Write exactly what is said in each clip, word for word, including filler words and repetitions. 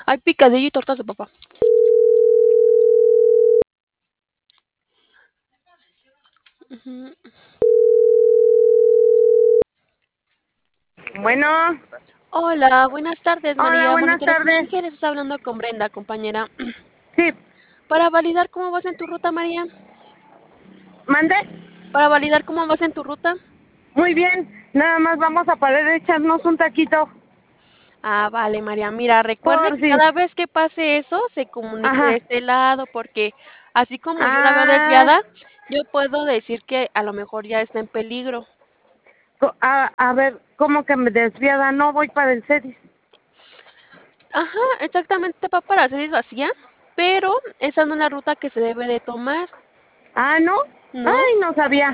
Hay picadillo y tortas de papa. Ujú. Bueno, Hola, buenas tardes, hola, María. buenas Monitores tardes. Ángel, estás hablando con Brenda, compañera. Sí, Para validar cómo vas en tu ruta, María. mande. Para validar cómo vas en tu ruta. Muy bien, nada más vamos a poder echarnos un taquito. Ah, vale, María. Mira, recuerde Por que si. cada vez que pase eso, se comunique de Ajá. este lado, porque así como yo la veo Ah, desviada, yo puedo decir que a lo mejor ya está en peligro. co- a, a ver, ¿cómo que me desviada? No voy para el CEDIS. Ajá, exactamente, va para Ceres vacía, pero esa no es la ruta que se debe de tomar, Ah, ¿no? ¿no? Ay, no sabía.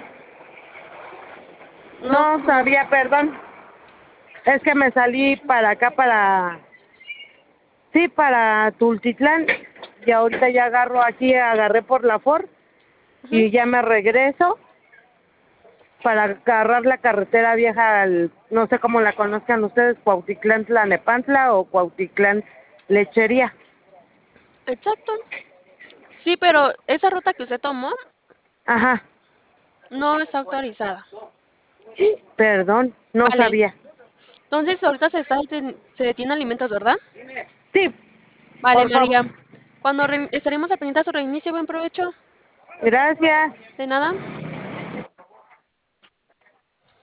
No, No como, sabía, perdón. Es que me salí para acá, para. Sí, para Tultitlán. Y ahorita ya agarro aquí, agarré por la Ford. ujú, Y ya me regreso para agarrar la carretera vieja al, no sé cómo la conozcan ustedes, Cuautitlán Tlanepantla o Cuautitlán Lechería. exacto. Sí, pero esa ruta que usted tomó Ajá, no está autorizada. perdón, no Vale, sabía. entonces ahorita se está deten- se detiene alimentos, ¿verdad? Sí, Vale, por María. favor. Cuando re- estaremos al pendiente de su reinicio, buen provecho. Gracias. De nada.